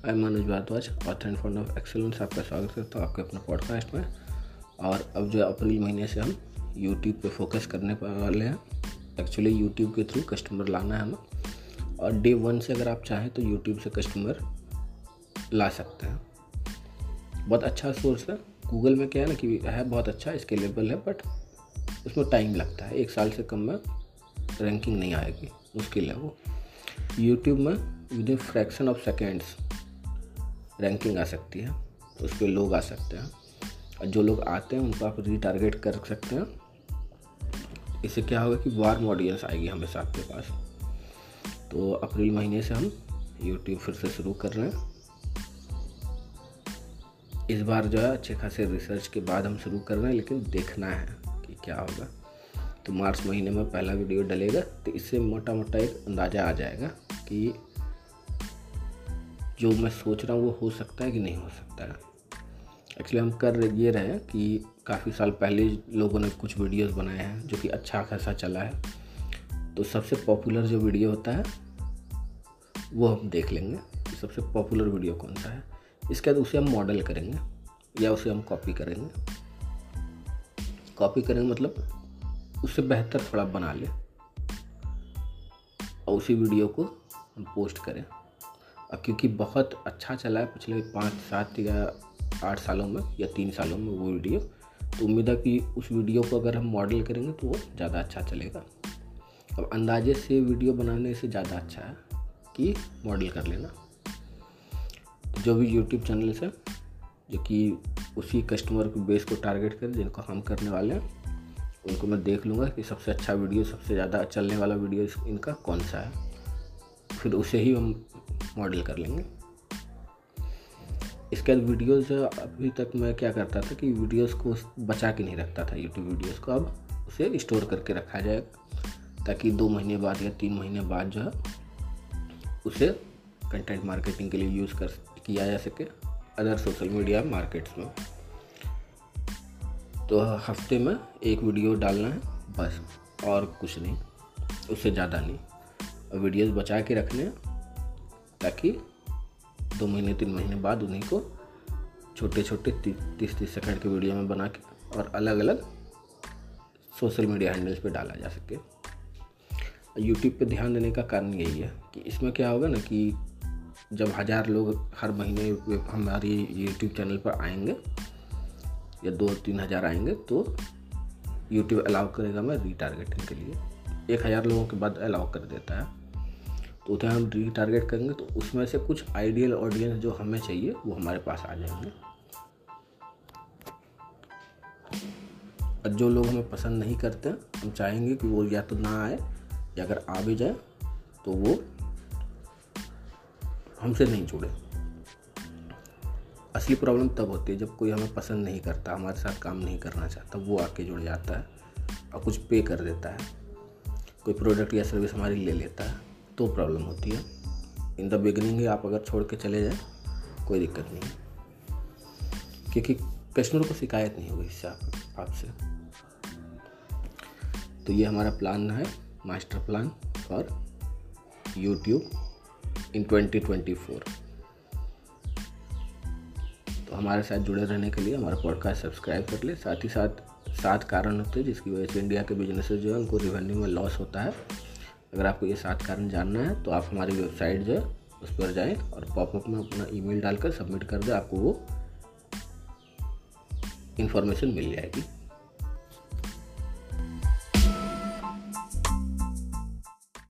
मैं Manoj Bhardwaj, author and founder of Excellence, आपका स्वागत करता हूँ आपके अपने पॉडकास्ट में। और अब जो अप्रैल महीने से हम यूट्यूब पे फोकस करने वाले हैं। एक्चुअली यूट्यूब के थ्रू कस्टमर लाना है हमें, और डे 1 से अगर आप चाहें तो यूट्यूब से कस्टमर ला सकते हैं। बहुत अच्छा सोर्स है। गूगल में क्या है ना कि है बहुत अच्छा, स्केलेबल है, बट उसमें टाइम लगता है। 1 साल से कम में रैंकिंग नहीं आएगी, मुश्किल है वो। यूट्यूब में within fraction of seconds ranking आ सकती है, उस पर लोग आ सकते हैं, और जो लोग आते हैं उनको आप रीटारगेट कर सकते हैं। इससे क्या होगा कि वार्म ऑडियंस आएगी हमेशा आपके पास। तो अप्रैल महीने से हम यूट्यूब फिर से शुरू कर रहे हैं। इस बार जो है अच्छे खासे रिसर्च के बाद हम शुरू कर रहे हैं, लेकिन देखना है कि क्या होगा। तो मार्च महीने में पहला वीडियो डलेगा, तो इससे मोटा मोटा एक अंदाज़ा आ जाएगा कि जो मैं सोच रहा हूँ वो हो सकता है कि नहीं हो सकता है। एक्चुअली हम कर ये रहे हैं कि काफ़ी साल पहले लोगों ने कुछ वीडियोस बनाए हैं जो कि अच्छा खासा चला है। तो सबसे पॉपुलर जो वीडियो होता है वो हम देख लेंगे कि सबसे पॉपुलर वीडियो कौन सा है। इसके बाद उसे हम मॉडल करेंगे या उसे हम कॉपी करेंगे। कॉपी करेंगे मतलब उससे बेहतर थोड़ा बना लें और उसी वीडियो को हम पोस्ट करें। अब क्योंकि बहुत अच्छा चला है पिछले 5, 7 या 8 सालों में या 3 सालों में वो वीडियो, तो उम्मीद है कि उस वीडियो को अगर हम मॉडल करेंगे तो वो ज़्यादा अच्छा चलेगा। अब अंदाजे से वीडियो बनाने से ज़्यादा अच्छा है कि मॉडल कर लेना। जो भी यूट्यूब चैनल्स हैं जो कि उसी कस्टमर के बेस को टारगेट करें जिनको हम करने वाले हैं, उनको मैं देख लूँगा कि सबसे अच्छा वीडियो, सबसे ज़्यादा चलने वाला वीडियो इनका कौन सा है, फिर उसे ही हम मॉडल कर लेंगे। इसके बाद वीडियोस, अभी तक मैं क्या करता था कि वीडियोस को बचा के नहीं रखता था यूट्यूब वीडियोस को, अब उसे स्टोर करके रखा जाएगा ताकि 2 महीने बाद या 3 महीने बाद जो है उसे कंटेंट मार्केटिंग के लिए यूज़ किया जा सके अदर सोशल मीडिया मार्केट्स में। तो हफ्ते में 1 वीडियो डालना है बस, और कुछ नहीं, उससे ज़्यादा नहीं। और वीडियोस बचा के रखने हैं ताकि 2 महीने 3 महीने बाद उन्हीं को छोटे छोटे 30-30 सेकंड के वीडियो में बना के और अलग अलग सोशल मीडिया हैंडल्स पे डाला जा सके। यूट्यूब पे ध्यान देने का कारण यही है कि इसमें क्या होगा ना कि जब 1000 लोग हर महीने हमारी यूट्यूब चैनल पर आएंगे या 2-3 हज़ार आएंगे तो यूट्यूब अलाउ करेगा मैं रीटारगेटिंग के लिए। 1000 लोगों के बाद अलाउ कर देता है, तो उसे हम रीटारगेट करेंगे तो उसमें से कुछ आइडियल ऑडियंस जो हमें चाहिए वो हमारे पास आ जाएंगे। और जो लोग हमें पसंद नहीं करते, हम चाहेंगे कि वो या तो ना आए, या अगर आ भी जाए तो वो हमसे नहीं जुड़े। असली प्रॉब्लम तब होती है जब कोई हमें पसंद नहीं करता, हमारे साथ काम नहीं करना चाहता, वो आके जुड़ जाता है और कुछ पे कर देता है, कोई प्रोडक्ट या सर्विस हमारी ले लेता है, तो प्रॉब्लम होती है। इन द बिगिनिंग ही आप अगर छोड़ के चले जाएं कोई दिक्कत नहीं है, क्योंकि कस्टमर को शिकायत नहीं होगी इससे आपसे। तो ये हमारा प्लान है, master plan for YouTube in 2024। तो हमारे साथ जुड़े रहने के लिए हमारा पॉडकास्ट सब्सक्राइब कर ले। साथ ही साथ 7 कारण होते हैं जिसकी वजह से इंडिया के बिजनेसेस जो है उनको रेवेन्यू में लॉस होता है। अगर आपको ये 7 कारण जानना है तो आप हमारी वेबसाइट जो है उस पर जाएं और पॉपअप में अपना ईमेल डालकर सबमिट कर दें, आपको वो इन्फॉर्मेशन मिल जाएगी।